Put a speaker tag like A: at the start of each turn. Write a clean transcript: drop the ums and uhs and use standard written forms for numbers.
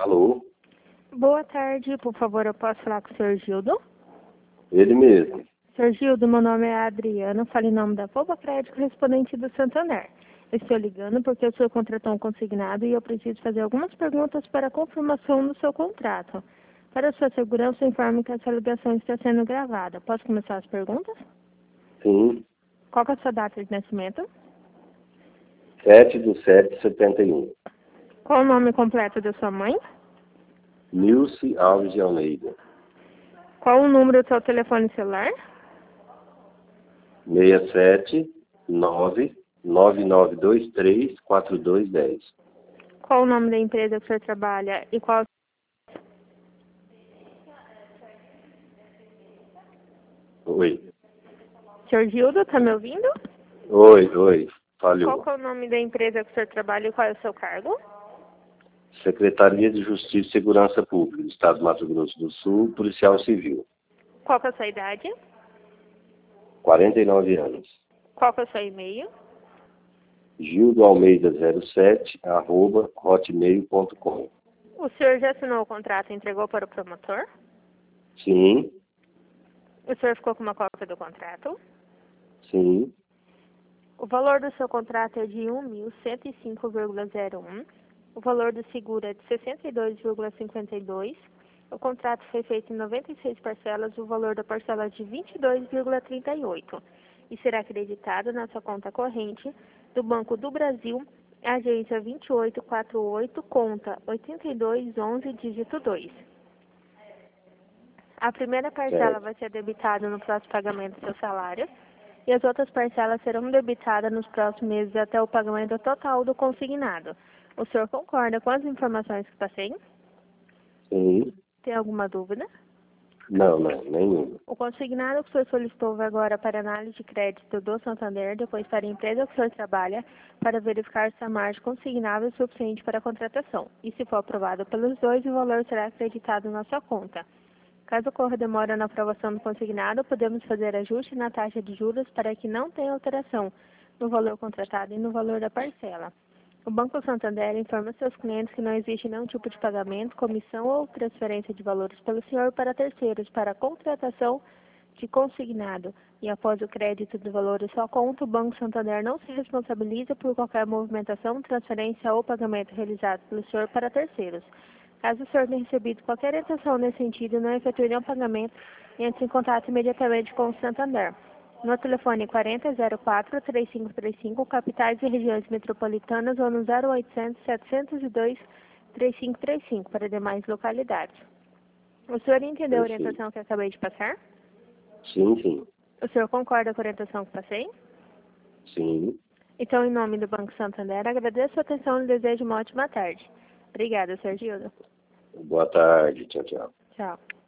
A: Alô?
B: Boa tarde, por favor, eu posso falar com o senhor Gildo?
A: Ele mesmo.
B: Senhor Gildo, meu nome é Adriana, falo em nome da Poba Crédito, correspondente do Santander. Eu estou ligando porque o senhor contratou um consignado e eu preciso fazer algumas perguntas para a confirmação do seu contrato. Para sua segurança, informe que essa ligação está sendo gravada. Posso começar as perguntas?
A: Sim.
B: Qual que é a sua data de nascimento?
A: 7/7/71.
B: Qual o nome completo da sua mãe?
A: Nilce Alves de Almeida.
B: Qual o número do seu telefone celular?
A: 67999234210.
B: Qual o nome da empresa que o senhor trabalha e qual...
A: Oi.
B: Senhor Gildo, está me ouvindo?
A: Oi.
B: Qual
A: Falhou.
B: que é o nome da empresa que o senhor trabalha e qual é o seu cargo?
A: Secretaria de Justiça e Segurança Pública do Estado do Mato Grosso do Sul, Policial Civil.
B: Qual que é a sua idade?
A: 49 anos.
B: Qual que é o seu e-mail?
A: gildoalmeida07@hotmail.com.
B: O senhor já assinou o contrato e entregou para o promotor?
A: Sim,
B: O senhor ficou com uma cópia do contrato?
A: sim.
B: O valor do seu contrato é de 1.105,01. O valor do seguro é de 62,52. O contrato foi feito em 96 parcelas. O valor da parcela é de 22,38. E será acreditado na sua conta corrente do Banco do Brasil, agência 2848, conta 8211, dígito 2. A primeira parcela
A: Certo.
B: vai ser debitada no próximo pagamento do seu salário e as outras parcelas serão debitadas nos próximos meses até o pagamento total do consignado. O senhor concorda com as informações que passei?
A: Sim.
B: Tem alguma dúvida?
A: Não, nenhuma.
B: O consignado que o senhor solicitou vai agora para análise de crédito do Santander, depois para a empresa que o senhor trabalha, para verificar se a margem consignável é suficiente para a contratação. E se for aprovado pelos dois, o valor será acreditado na sua conta. Caso ocorra demora na aprovação do consignado, podemos fazer ajuste na taxa de juros para que não tenha alteração no valor contratado e no valor da parcela. O Banco Santander informa seus clientes que não existe nenhum tipo de pagamento, comissão ou transferência de valores pelo senhor para terceiros para a contratação de consignado. E após o crédito do valor em sua conta, o Banco Santander não se responsabiliza por qualquer movimentação, transferência ou pagamento realizado pelo senhor para terceiros. Caso o senhor tenha recebido qualquer orientação nesse sentido, não efetue nenhum pagamento e entre em contato imediatamente com o Santander. No telefone 4004-3535, capitais e regiões metropolitanas, ou no 0800-702-3535, para demais localidades. O senhor entendeu a
A: Perfeito.
B: orientação que eu acabei de passar?
A: Sim.
B: O senhor concorda com a orientação que passei?
A: Sim.
B: Então, em nome do Banco Santander, agradeço a atenção e desejo uma ótima tarde. Obrigada, Sr. Gildo.
A: Boa tarde. Tchau.
B: Tchau.